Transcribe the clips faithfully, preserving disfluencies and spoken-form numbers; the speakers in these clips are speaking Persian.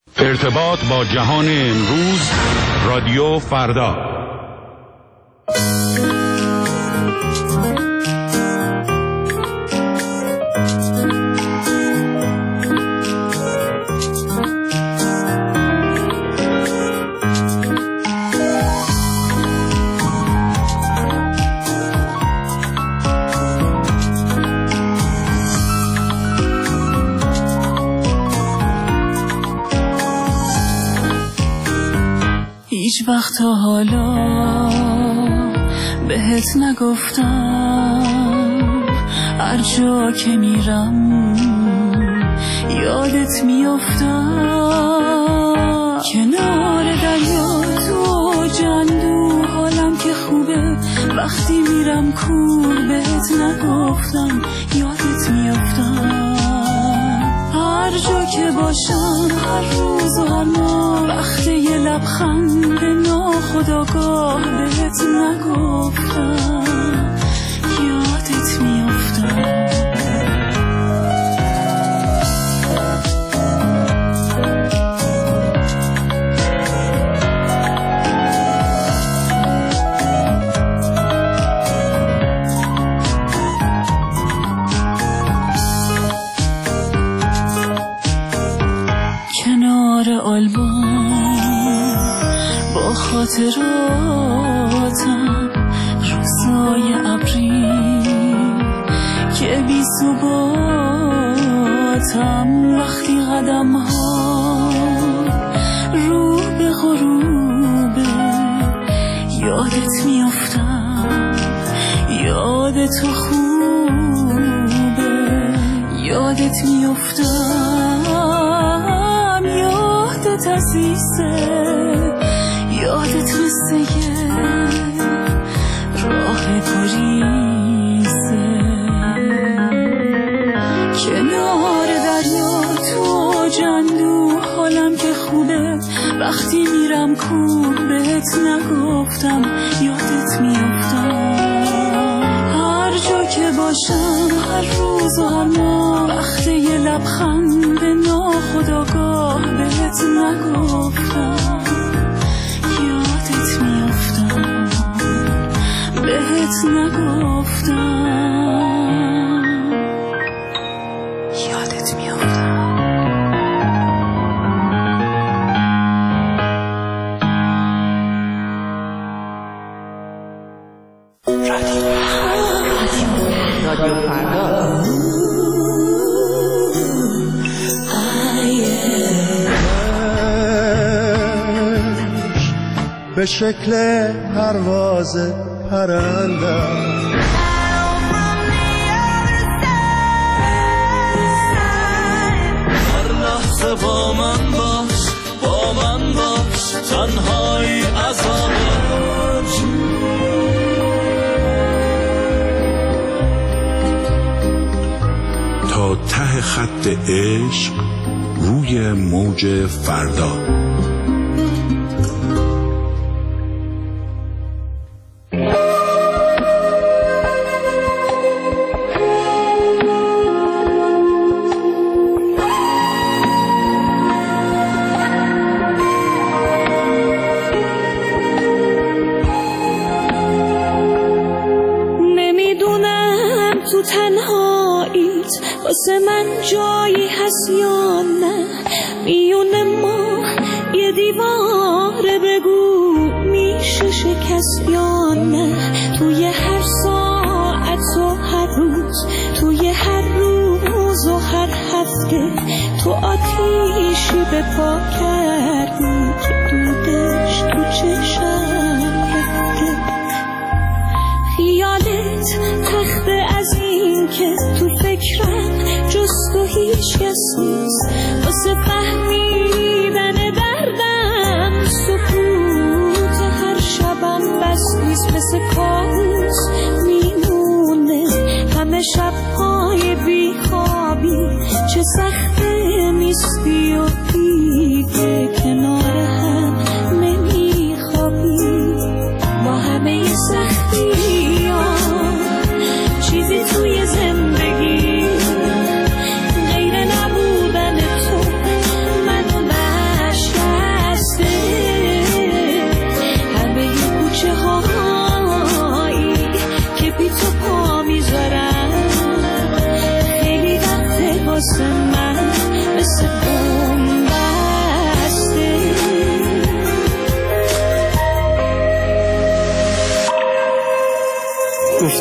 ارتباط با جهان امروز، رادیو فردا. هیچ وقت تا حالا بهت نگفتم، هر جا که میرم یادت میافتم. کنار دریا تو جندو حالم که خوبه، وقتی میرم کور بهت نگفتم یادت میافتم. هر جا که باشم هر روز و هر ماه، وقتی یه لبخند ناخودآگاه بهت نگفتم یادت میافتم. با خاطراتم روزای ابری که بی ثباتم، وقتی قدم ها رو به غروبه یادت میافتم. یاد تو خوبه یادت میافتم. یادت عزیزه یادت مثل یه راه گریزه. کنار دریا تو جندو حالم که خوبه، وقتی میرم کور بهت نگفتم یادت میافتم. هر جا که باشم هر روز و هر ماه، وقتی یه لبخند ناخودآگاه بهت نگفتم یادت میافتم. بهت نگفتم یادت میافتم. رادیو فردا. به شکل پرواز پرنده هر لحظه با من باش، با من باش، تنهایی عذابش. تا ته خط عشق روی موج فردا. واسه من جایی هست یا نه؟ میونه ما یه دیواره، بگو میشه شکست یا نه؟ توی هر ساعت و هر روز، توی هر روز و هر هفته، تو آتیشی به پا کردی که دودش تو چشم رفته. خیالت تخته از این که تو فکرم جز تو هیچ کس نیست، واسه فهمیدن دردم سکوت هر شبم بس نیست. مثل کابوس میمونه همه شبهای بی خوابی، چه سخته نیستی و دیگه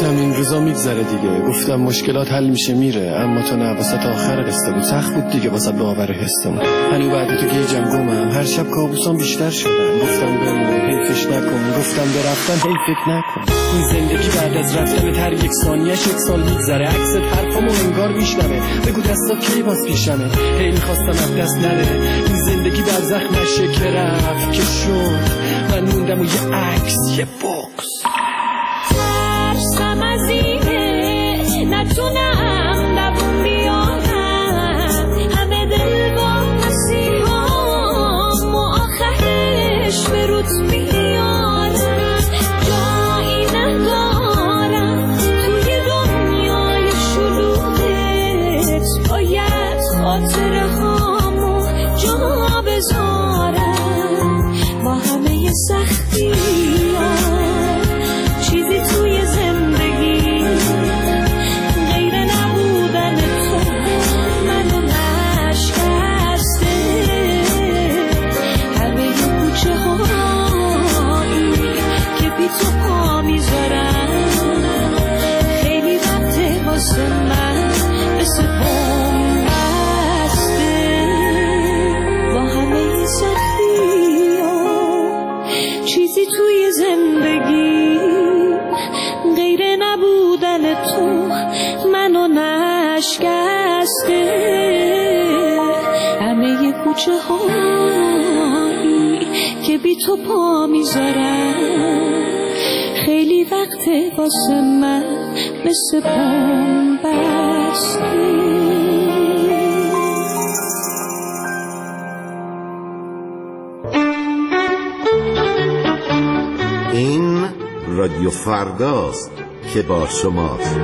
گفتم این روزا میگذره دیگه، گفتم مشکلات حل میشه میره، اما تو نه، واسه تا آخر قصه بود، سخت بود دیگه واسه باور حسمون. هنو بعد تو گیجم گمم، هر شب کابوسام بیشتر شدن، گفتم بمون حیفش نکن، گفتم به رفتن هی فکر نکن. این زندگی بعد از رفتن هر یک ثانیه‌اش یک سال میگذره، عکست حرفامو انگار میشنوه، بگو دستات کی باز پیشمه، هی میخواستم از دست نره. این زندگی بر زخمشه که رفت که شد، من موندم و یه عکس یه بوکس. ترسم از اینه نتونم دوون بیارم، همه دل با مسیحام و آخرش به روت میارم. جایی ندارم توی دنیای شلوغت، باید خاطره هامو جا بذارم. با همه سختی چیزی توی زندگی غیر نبودن تو منو نشکسته. همه کوچه هایی که بی تو پا میذارم، خیلی وقته واسه من مثل بوم بسته. با همه سختی چیزی توی زندگی غیر نبودن تو منو نشکسته. همه کوچه هایی که بی تو پا میذارم، خیلی وقته واسه من مثل بوم بسته. این رادیو فرداست که با شماست.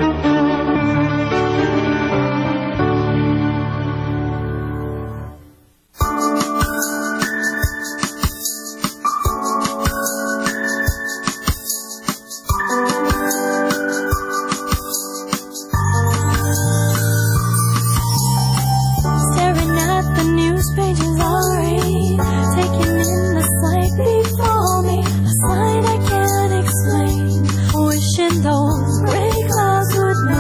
Staring at the news pages all read, taking in the sight before me, a sight I can't explain. Wishing those gray clouds would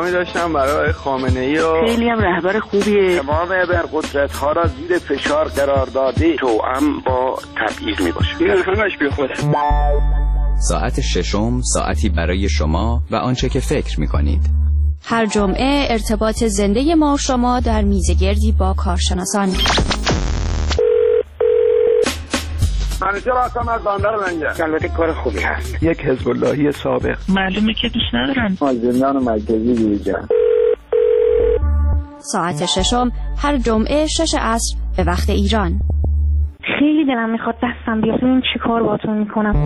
پیغامی داشتم برای خامنه‌ای و خیلی هم رهبر خوبیه. تمام ابرقدرت‌ها را زیر فشار قرار داده توأم با تبعیض میباشه. این همش بی خوده. ساعت ششم ساعتی برای شما و آنچه که فکر می‌کنید. هر جمعه ارتباط زنده ما و شما در میزگردی با کارشناسان. منیجر آسان از باندر منجه. البته کار خوبی هست. یک حزب اللهی سابق. معلومه که دوست ندارن. از زندان مرکزی دیجا. ساعت ششم هر جمعه شش عصر به وقت ایران. خیلی دلم میخواد دستم بیاد ببین چی کار باتون میکنم.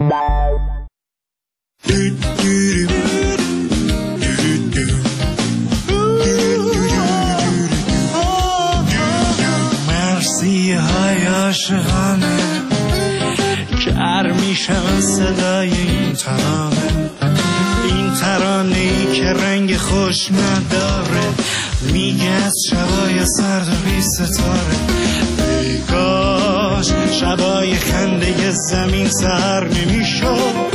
مرسی های عاشقانه کر میشم صدای این ترانه، این ترانه ای که رنگ خوش نداره، میگه از شبای سرد و بی ستاره. ای کاش شبای خنده زمین سر نمیشد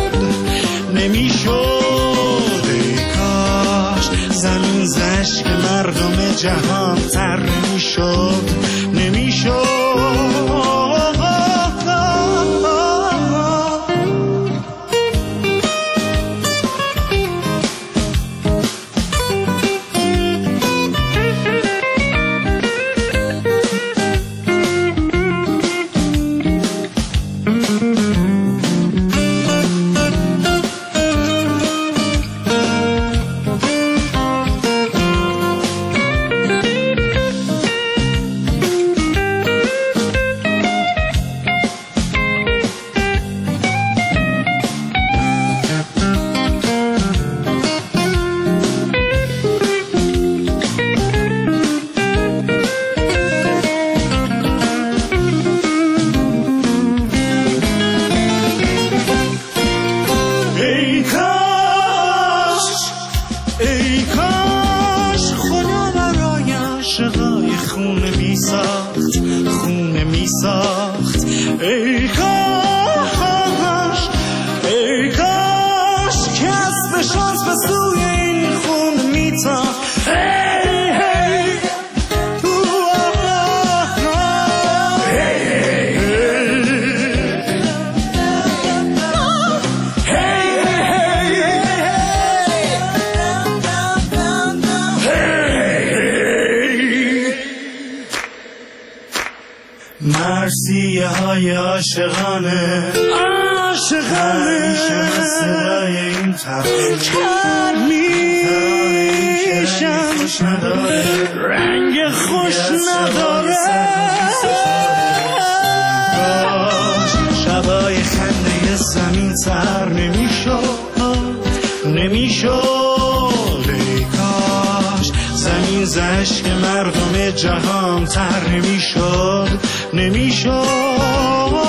نمیشد ای کاش زمین زشک مردم جهان تر نمیشد نمیشد. مرسیه های عاشقانه عاشقانه میشم صدای این ترانه کر میشم رنگ خوش نداره. شبای خنده زمین سر نمیشد نمیشد ای کاش زمین زشک مردم جهان تر نمیشد نمیشد.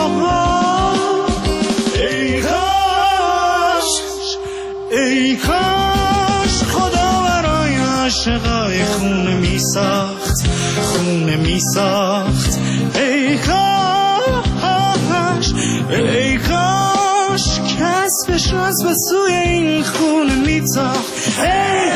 ای کاش ای کاش خدا برای عاشقای خونه می ساخت خونه می ساخت. ای کاش ای کاش کسبش از به سوی این خونه می تاخت. ای